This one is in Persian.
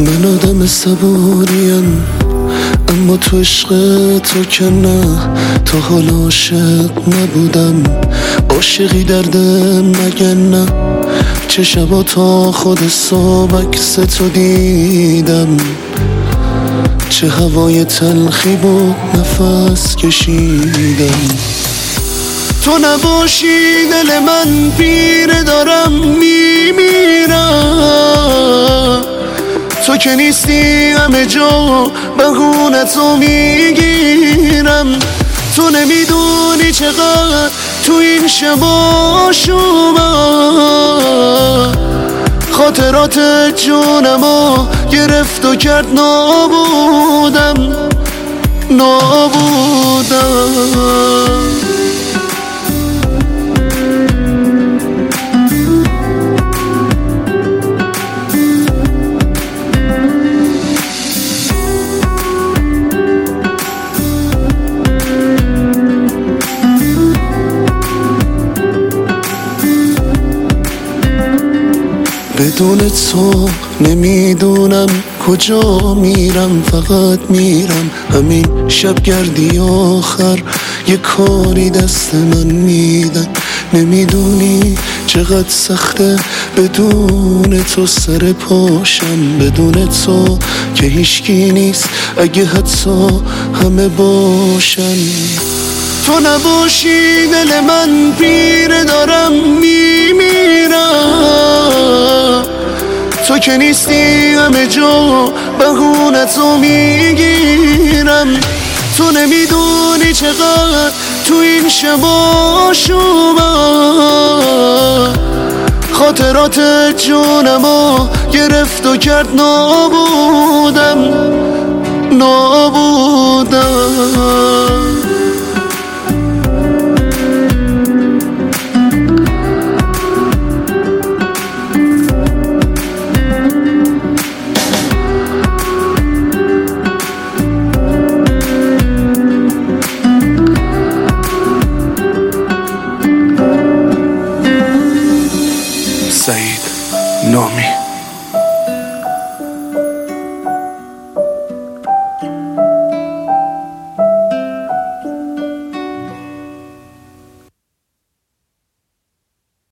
من آدم صبوریم، اما تو عشق تو که نه. تا حالا عاشق نبودم، عاشقی درده مگه نه. چه شبا تا خود صبح عکس تو دیدم، چه هوای تلخی بود نفس کشیدم. تو نباشی دل من پیره دارم میمیرم. تو که نیستی همه جا بهونتو میگیرم. تو نمیدونی چقدر تو این شبا شومم، خاطرات جونمو گرفت و کرد نابودم. بدون تو نمیدونم کجا میرم، فقط میرم همین شب گردی آخر یه کاری دست من میدن. نمیدونی چقدر سخته بدون تو سر پاشم، بدون تو که هیچکی نیست اگه حتی همه باشن. تو نباشی دل من پیره دارم میمیرم. تو که نیستی همه جا بهونتو میگیرم. تو نمیدونی چقدر تو این شبا شومم، خاطرات جونمو گرفت و کرد نابودم. سعید نامی.